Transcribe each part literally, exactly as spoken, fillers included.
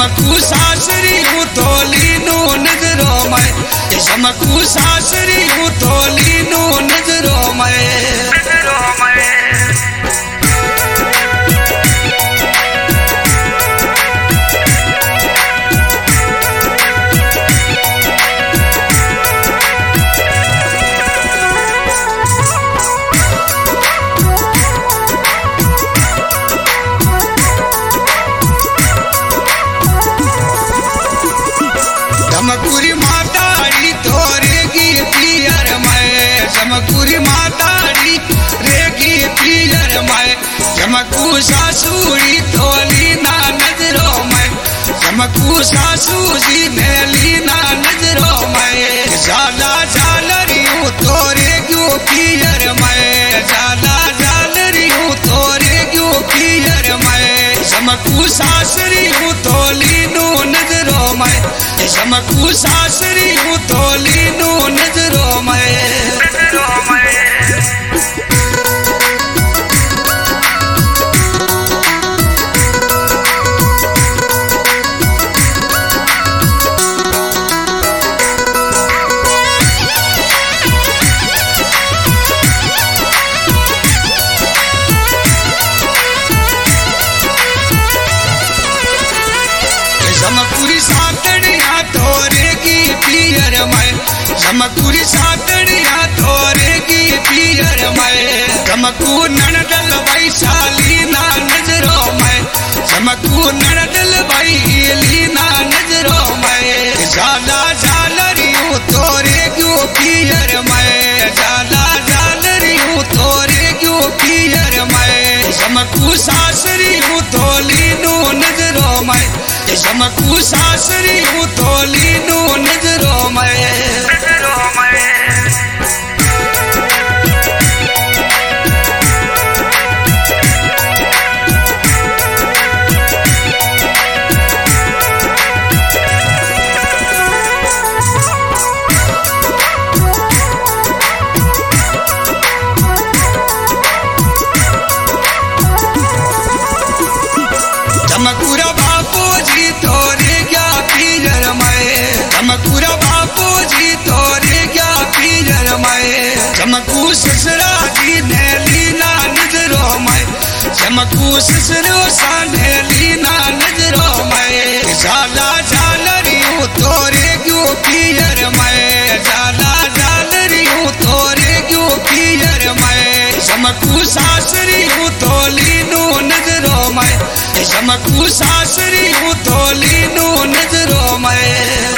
चमकू सासरी हूँ थोली नू नजरों में, चमकू सासरी हूँ थोली नू नजरों में। चमकूरी माताड़ी तोरेगी पियर में, चमकूरी माताड़ी रेगी पियर में, चमकू सासुरी थोली ना नजरों में, चमकू सासू जी मेली ना नजरों में। जाला झालरियूं तोरेगी पियर में, जाला झालरियूं तोरेगी पियर में, चमकू सासरी हूँ थोली नू नजरों में, चमकू सासरी हूँ थोली नू नजरों में। चमकूरी सातड़िया तोरेगी पियर में, चमकूरी सातड़िया तोरेगी पियर में, चमकू ननदल वैशाली ना नजरों में, चमकू ननदल वैली ना नजरों में। जाला झालरियूं तोरेगी पियर में, जाला झालरियूं तोरेगी पियर में, चमकू सासरी हूँ थोली नू नजरों में, चमकू सासरी हूँ थोली नू नजरों में। चमकूरा बापू जी तोरे क्या पियर में, चमकूरा बापू जी तोरे क्या पियर में, चमकू ससुरा जी ने लीना नजरों में, चमकू ससुरो सा ने लीना नजरों में। जाला झालरियूं तोरे क्यों पियर में, जाला झालरियूं तोरे क्यों पियर में, चमकू सासरी हूँ थोली नू नजरों में, चमकू सासरी हूँ थोली नू नजरों में।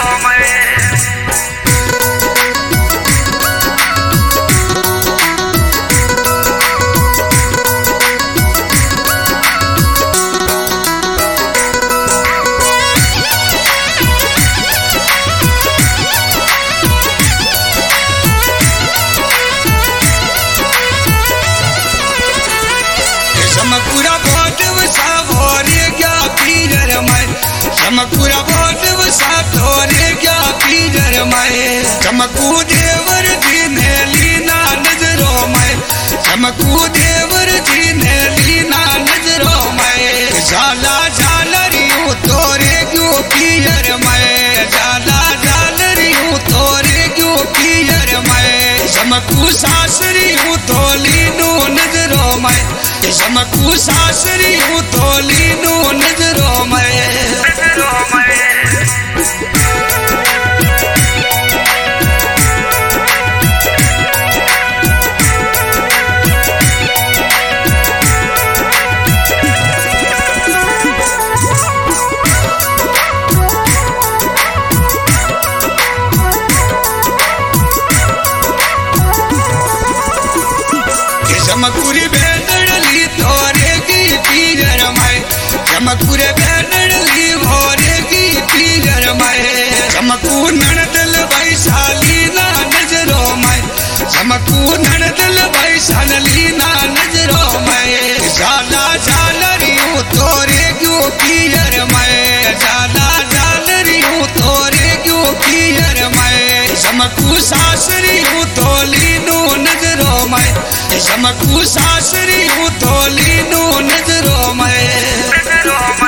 चमकूरा बोटव सा भोरे क्या पियर में, चमकूरा बोटव सा थोरे क्या पियर में, चमकू देवर जी ने लीना नजरों में, चमकू देवर जी ने लीना नजरों में। जाला झालरियूं तोरे क्यों पियर में, जाला झालरियूं तोरे क्यों पियर में, चमकू सासरी हूँ थोली नू नजरों में, चमकू सासरी हूँ थोली नू नजरों में। चमकूरी बेदड़ली तोरेगी पियर में, चमकूरे बेदड़ली भोरेगी पियर में, चमकू ननदल वैशाली ना नजरों में, चमकू ननदल वैशाली ना नजरों में। जाला झालरियूं तोरे क्यों पियर में, जाला झालरियूं तोरे क्यों पियर में, चमकू सासरी हूँ थोली नू नजरों में, चमकू सासरी हूँ थोली नू नजरों में।